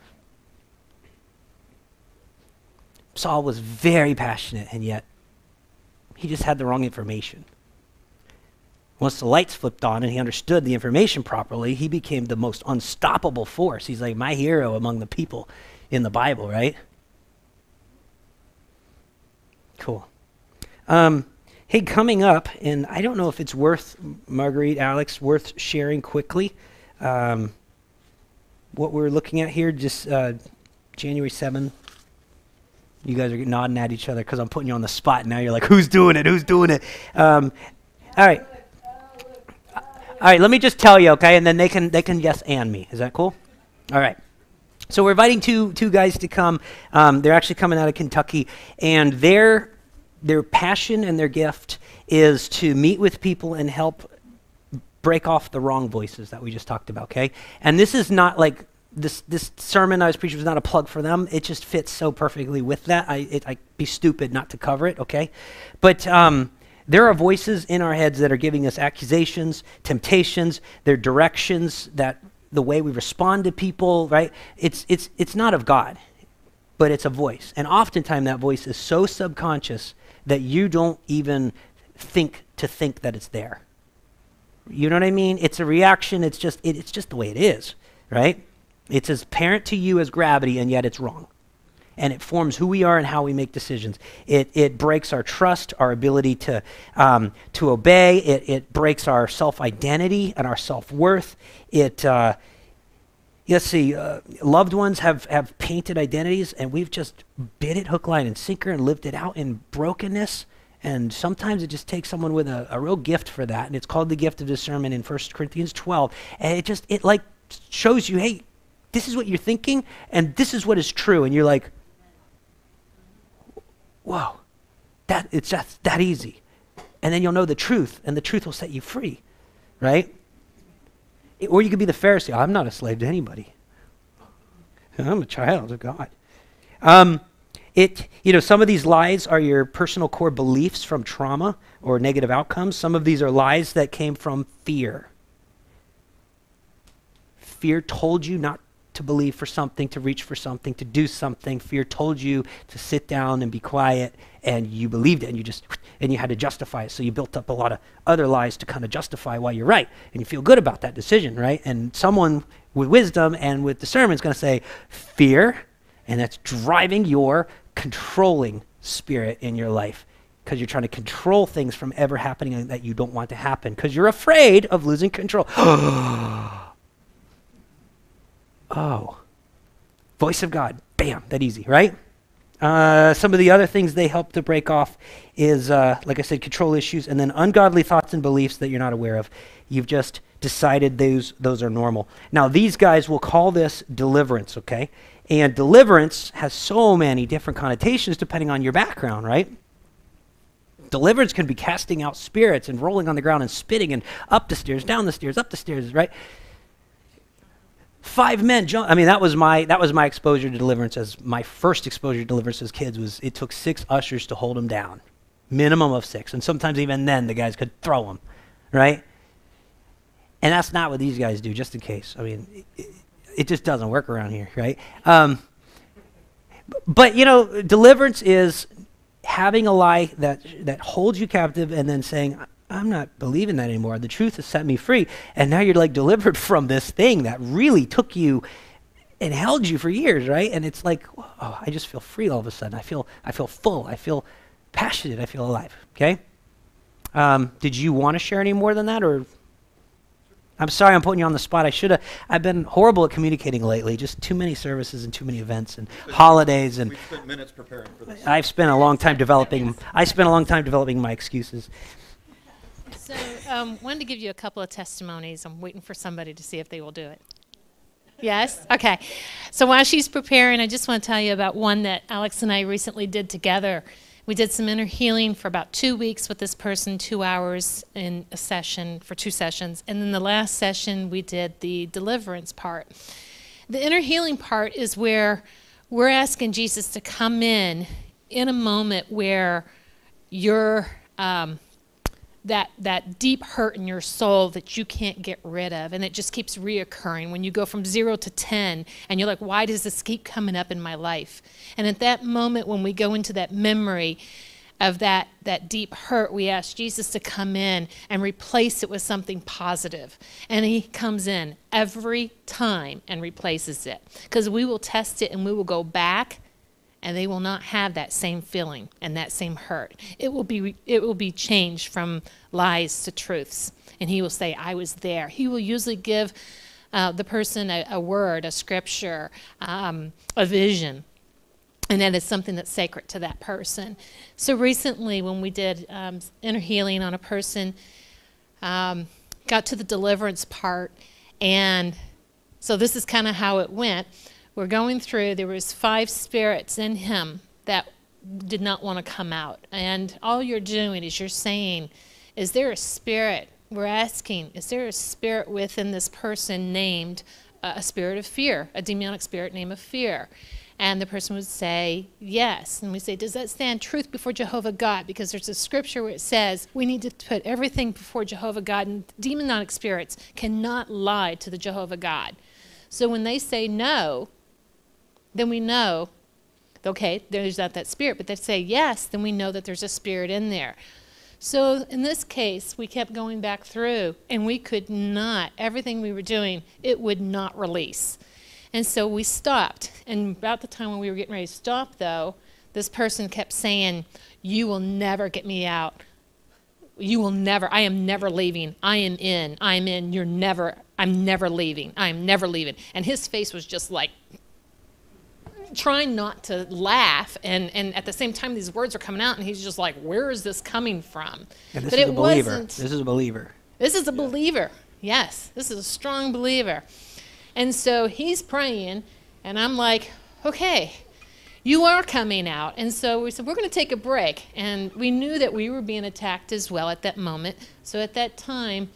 Saul was very passionate, and yet he just had the wrong information. Once the lights flipped on and he understood the information properly, he became the most unstoppable force. He's like my hero among the people in the Bible, right? Cool. Um, hey, coming up, and I don't know if it's worth, Marguerite, Alex, worth sharing quickly. Um, what we're looking at here, just uh, January seventh. You guys are nodding at each other because I'm putting you on the spot. Now you're like, who's doing it? Who's doing it? Um, all right. All right, let me just tell you, okay, and then they can they can yes and me. Is that cool? All right. So we're inviting two two guys to come. Um, they're actually coming out of Kentucky, and their their passion and their gift is to meet with people and help break off the wrong voices that we just talked about, okay? And this is not like this this sermon I was preaching was not a plug for them. It just fits so perfectly with that. I it, I'd be stupid not to cover it, okay? But um, there are voices in our heads that are giving us accusations, temptations, they're directions that the way we respond to people, right? It's it's it's not of God, but it's a voice. And oftentimes that voice is so subconscious that you don't even think to think that it's there. You know what I mean? It's a reaction. It's just it, it's just the way it is, right? It's as apparent to you as gravity, and yet it's wrong. And it forms who we are and how we make decisions. It it breaks our trust, our ability to um, to obey. It it breaks our self-identity and our self-worth. It uh, let's see, uh, loved ones have, have painted identities, and we've just bit it hook, line, and sinker and lived it out in brokenness. And sometimes it just takes someone with a, a real gift for that, and it's called the gift of discernment in First Corinthians twelve. And it just, it like shows you, hey, this is what you're thinking, and this is what is true. And you're like, whoa, that it's just that easy. And then you'll know the truth, and the truth will set you free, right? It, or you could be the Pharisee. I'm not a slave to anybody. I'm a child of God. Um, it, you know, some of these lies are your personal core beliefs from trauma or negative outcomes. Some of these are lies that came from fear. Fear told you not to believe for something, to reach for something, to do something. Fear told you to sit down and be quiet, and you believed it, and you just, and you had to justify it. So you built up a lot of other lies to kind of justify why you're right, and you feel good about that decision, right? And someone with wisdom and with discernment is going to say, fear, and that's driving your controlling spirit in your life, because you're trying to control things from ever happening that you don't want to happen, because you're afraid of losing control. Oh, voice of God, bam, that easy, right? Uh, some of the other things they help to break off is, uh, like I said, control issues, and then ungodly thoughts and beliefs that you're not aware of. You've just decided those those are normal. Now, these guys will call this deliverance, okay? And deliverance has so many different connotations depending on your background, right? Deliverance can be casting out spirits and rolling on the ground and spitting and up the stairs, down the stairs, up the stairs, right? Five men jump. I mean, that was my that was my exposure to deliverance. As my first exposure to deliverance as kids was, it took six ushers to hold them down, minimum of six, and sometimes even then the guys could throw them, right? And that's not what these guys do. Just in case, I mean, it, it just doesn't work around here, right? Um, but you know, deliverance is having a lie that that holds you captive, and then saying, I'm not believing that anymore. The truth has set me free. And now you're like delivered from this thing that really took you and held you for years, right? And it's like, oh, I just feel free all of a sudden. I feel I feel full. I feel passionate. I feel alive, okay? Um, did you want to share any more than that? Or I'm sorry I'm putting you on the spot. I should have. I've been horrible at communicating lately. Just too many services and too many events and holidays. And we spent minutes preparing for this. I've spent a long time developing, I spent a long time developing my excuses. So, um, wanted to give you a couple of testimonies. I'm waiting for somebody to see if they will do it. Yes? Okay. So while she's preparing, I just want to tell you about one that Alex and I recently did together. We did some inner healing for about two weeks with this person, two hours in a session, for two sessions. And then the last session, we did the deliverance part. The inner healing part is where we're asking Jesus to come in in a moment where you're... Um, that that deep hurt in your soul that you can't get rid of, and it just keeps reoccurring when you go from zero to ten, and you're like, why does this keep coming up in my life? And at that moment, when we go into that memory of that that deep hurt, we ask Jesus to come in and replace it with something positive. And he comes in every time and replaces it, because we will test it, and we will go back and they will not have that same feeling and that same hurt. It will be it will be changed from lies to truths, and he will say, I was there. He will usually give uh, the person a, a word, a scripture, um, a vision, and that is something that's sacred to that person. So recently when we did um, inner healing on a person, um, got to the deliverance part, and so this is kind of how it went. We're going through, there was five spirits in him that did not want to come out. And all you're doing is you're saying, is there a spirit? We're asking, is there a spirit within this person named uh, a spirit of fear, a demonic spirit named of fear? And the person would say, yes. And we say, does that stand truth before Jehovah God? Because there's a scripture where it says we need to put everything before Jehovah God, and demonic spirits cannot lie to the Jehovah God. So when they say no, then we know, okay, there's not that spirit. But they say yes, then we know that there's a spirit in there. So in this case, we kept going back through, and we could not, everything we were doing, it would not release. And so we stopped. And about the time when we were getting ready to stop, though, this person kept saying, you will never get me out. You will never, I am never leaving. I am in, I'm in, you're never, I'm never leaving. I am never leaving. And his face was just like, trying not to laugh, and, and at the same time these words are coming out, and he's just like, where is this coming from? And this but is it a believer. wasn't. This is a believer. This is a believer. Yes, this is a strong believer. And so he's praying, and I'm like, okay, you are coming out. And so we said, we're going to take a break. And we knew that we were being attacked as well at that moment. So at that time,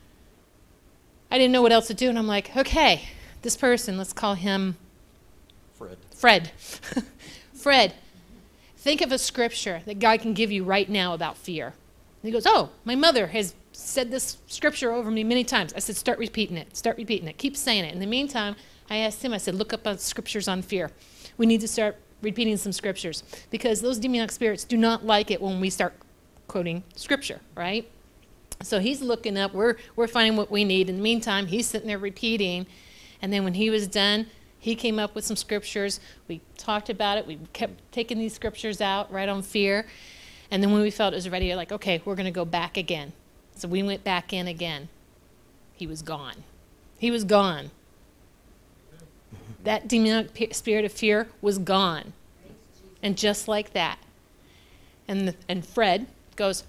I didn't know what else to do. And I'm like, okay, this person, let's call him Fred. Fred. Fred, think of a scripture that God can give you right now about fear. And he goes, oh, my mother has said this scripture over me many times. I said, start repeating it. Start repeating it. Keep saying it. In the meantime, I asked him, I said, look up on scriptures on fear. We need to start repeating some scriptures, because those demonic spirits do not like it when we start quoting scripture, right? So he's looking up. We're, we're finding what we need. In the meantime, he's sitting there repeating. And then when he was done, he came up with some scriptures. We talked about it. We kept taking these scriptures out right on fear. And then when we felt it was ready, like, okay, we're going to go back again. So we went back in again. He was gone. He was gone. That demonic p- spirit of fear was gone. And just like that. And the, and Fred goes,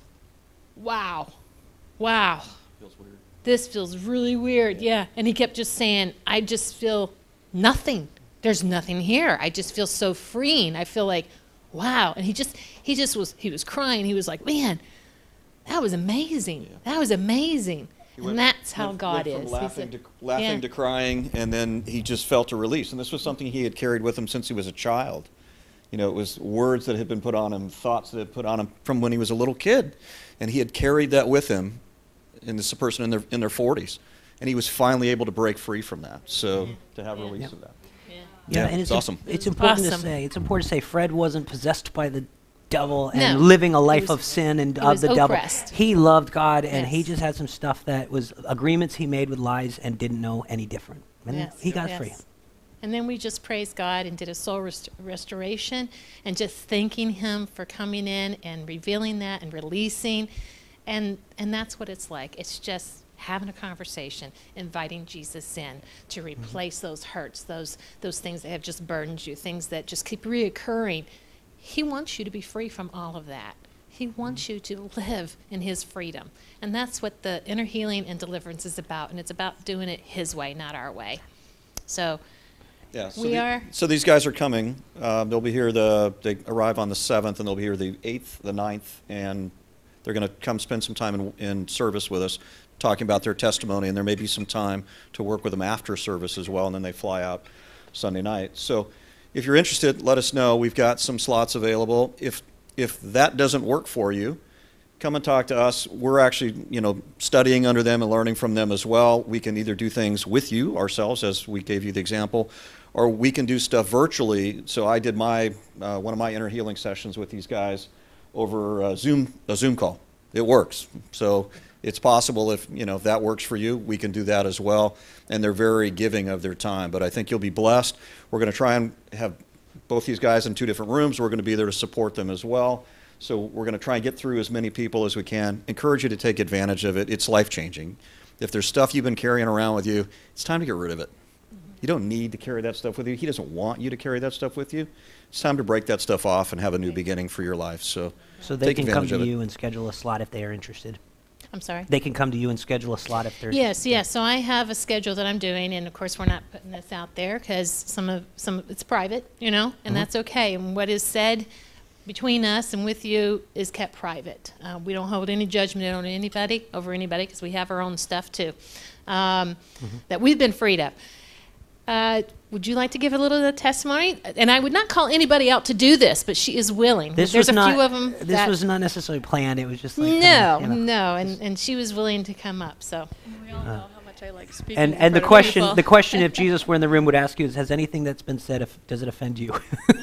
wow, wow. Feels weird. This feels really weird, yeah. And he kept just saying, I just feel nothing. There's nothing here. I just feel so freeing. I feel like, wow. And he just, he just was, he was crying. He was like, man, that was amazing. Yeah. That was amazing. He And went- that's how went- God went from is. Laughing, He's to, a- laughing yeah. to crying, and then he just felt a release. And this was something he had carried with him since he was a child. You know, it was words that had been put on him, thoughts that had put on him from when he was a little kid. And he had carried that with him, and this is a person in their, in their forties. And he was finally able to break free from that. So to have Yeah. release Yeah. of that. Yeah. Yeah, Yeah, and it's it's awesome. It's important Awesome. to say. It's important to say Fred wasn't possessed by the devil and No. living a He life was- of sin and he of was the devil. oppressed. He loved God, and he Yes. just had some stuff that was agreements he made with lies and didn't know any different. And Yes, he got yes. free. And then we just praised God and did a soul rest- restoration, and just thanking him for coming in and revealing that and releasing. And and that's what it's like. It's just having a conversation, inviting Jesus in to replace those hurts, those those things that have just burdened you, things that just keep reoccurring. He wants you to be free from all of that. He wants you to live in his freedom. And that's what the inner healing and deliverance is about. And it's about doing it his way, not our way. So Yeah, so We the- are- So these guys are coming. Uh, they'll be here. The they arrive on the seventh, and they'll be here the eighth, the ninth, and they're going to come spend some time in, in service with us, talking about their testimony. And there may be some time to work with them after service as well, and then they fly out Sunday night. So if you're interested, let us know. We've got some slots available. If if that doesn't work for you, come and talk to us. We're actually, you know, studying under them and learning from them as well. We can either do things with you ourselves, as we gave you the example, or we can do stuff virtually. So I did my uh, one of my inner healing sessions with these guys over uh, Zoom, a Zoom call. It works. So it's possible if, you know, if that works for you, we can do that as well. And they're very giving of their time. But I think you'll be blessed. We're going to try and have both these guys in two different rooms. We're going to be there to support them as well. So we're going to try and get through as many people as we can. Encourage you to take advantage of it. It's life-changing. If there's stuff you've been carrying around with you, it's time to get rid of it. You don't need to carry that stuff with you. He doesn't want you to carry that stuff with you. It's time to break that stuff off and have a new beginning for your life. So, So they take can come advantage to of it. you and schedule a slot if they are interested. I'm sorry. They can come to you and schedule a slot if they're Yes, yes. So I have a schedule that I'm doing, and of course we're not putting this out there because some of some it's private, you know, and that's okay. And what is said between us and with you is kept private. Uh, we don't hold any judgment on anybody over anybody because we have our own stuff too um, that we've been freed of. Uh, would you like to give a little of the testimony? And I would not call anybody out to do this, but she is willing. This There's was a not, few of them. This that, was not necessarily planned. It was just like no, kinda, you know. no, and and she was willing to come up. So We all know how much I like speaking. And in and the front of question people. the question if Jesus were in the room would ask you is, has anything that's been said, if, does it offend you?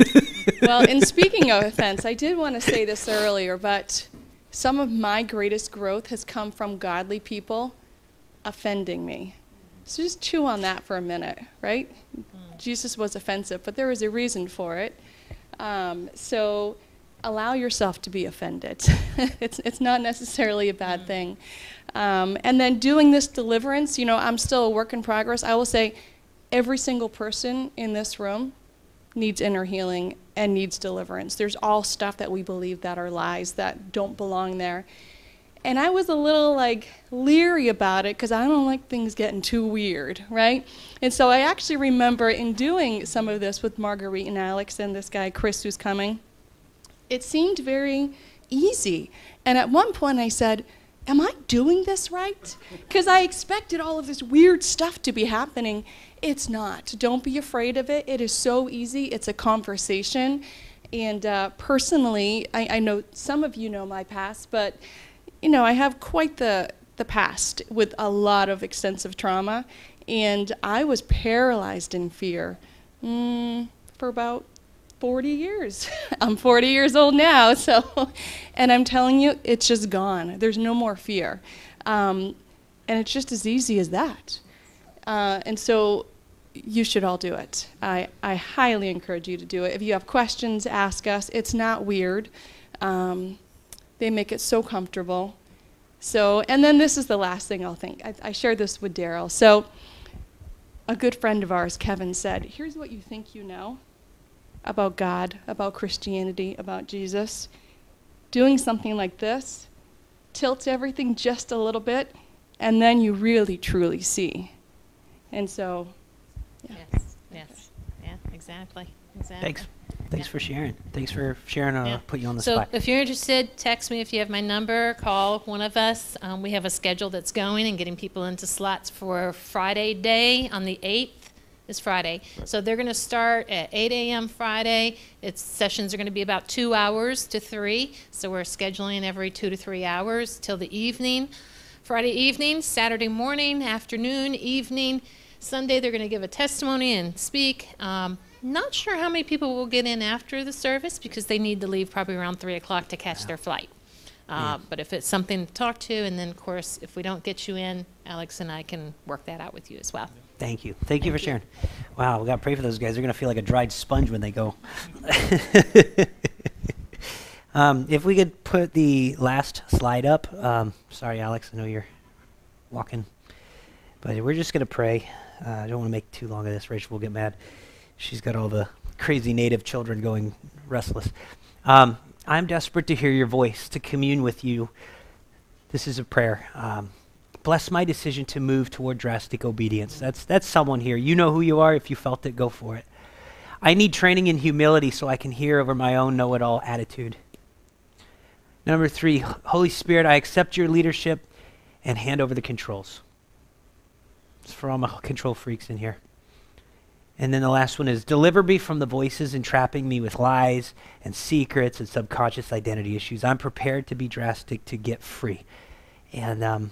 Well, in speaking of offense, I did want to say this earlier, but some of my greatest growth has come from godly people offending me. So just chew on that for a minute, right? Jesus was offensive, but there was a reason for it. Um, so allow yourself to be offended. it's it's not necessarily a bad thing. Um, and then doing this deliverance, you know, I'm still a work in progress. I will say every single person in this room needs inner healing and needs deliverance. There's all stuff that we believe that are lies that don't belong there. And I was a little like leery about it because I don't like things getting too weird, right? And so I actually remember in doing some of this with Marguerite and Alex and this guy Chris who's coming, it seemed very easy. And at one point I said, am I doing this right? Because I expected all of this weird stuff to be happening. It's not. Don't be afraid of it. It is so easy. It's a conversation. And uh, personally, I, I know some of you know my past, but you know, I have quite the the past with a lot of extensive trauma, and I was paralyzed in fear mm, for about forty years. I'm forty years old now, so, and I'm telling you, it's just gone. There's no more fear, um, and it's just as easy as that. Uh, and so, you should all do it. I I highly encourage you to do it. If you have questions, ask us. It's not weird. Um, They make it so comfortable. So, and then this is the last thing I'll think. I, I shared this with Daryl. So, a good friend of ours, Kevin, said, here's what you think you know about God, about Christianity, about Jesus. Doing something like this tilts everything just a little bit, and then you really, truly see. And so, yeah. yes, yes, yeah, exactly, exactly. Thanks. Thanks Yeah. for sharing. Thanks for sharing. Uh, Yeah. Put you on the so spot. if you're interested, text me if you have my number. Call one of us. Um, we have a schedule that's going and getting people into slots for Friday day on the eighth. Is Friday. So they're going to start at eight a.m. Friday. Its sessions are going to be about two hours to three. So we're scheduling every two to three hours till the evening. Friday evening, Saturday morning, afternoon, evening. Sunday they're going to give a testimony and speak. Um, Not sure how many people will get in after the service because they need to leave probably around three o'clock to catch their flight. Uh, but if it's something to talk to, and then, of course, if we don't get you in, Alex and I can work that out with you as well. Thank you. Thank you for sharing. Wow, we got to pray for those guys. They're going to feel like a dried sponge when they go. um, if we could put the last slide up. Um, sorry, Alex, I know you're walking. But we're just going to pray. Uh, I don't want to make too long of this. Rachel will get mad. She's got all the crazy native children going restless. Um, I'm desperate to hear your voice, to commune with you. This is a prayer. Um, bless my decision to move toward drastic obedience. That's that's someone here. You know who you are. If you felt it, go for it. I need training in humility so I can hear over my own know-it-all attitude. Number three, Holy Spirit, I accept your leadership and hand over the controls. It's for all my control freaks in here. And then the last one is, deliver me from the voices entrapping me with lies and secrets and subconscious identity issues. I'm prepared to be drastic to get free. And um,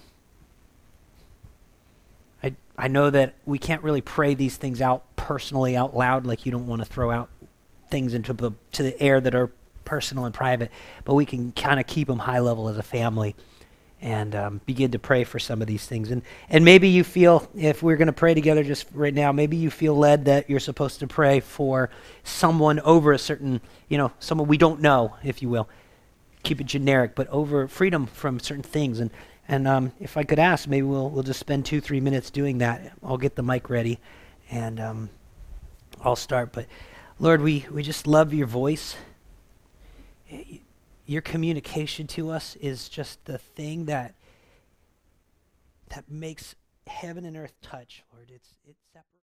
I I know that we can't really pray these things out personally out loud, like you don't want to throw out things into the to the air that are personal and private, but we can kind of keep them high level as a family and um, begin to pray for some of these things. And and maybe you feel, if we're going to pray together just right now, maybe you feel led that you're supposed to pray for someone over a certain, you know, someone we don't know, if you will. Keep it generic, but over freedom from certain things. And and um, if I could ask, maybe we'll we'll just spend two, three minutes doing that. I'll get the mic ready, and um, I'll start. But Lord, we, we just love your voice. Your communication to us is just the thing that that makes heaven and earth touch, Lord. It's it's separate.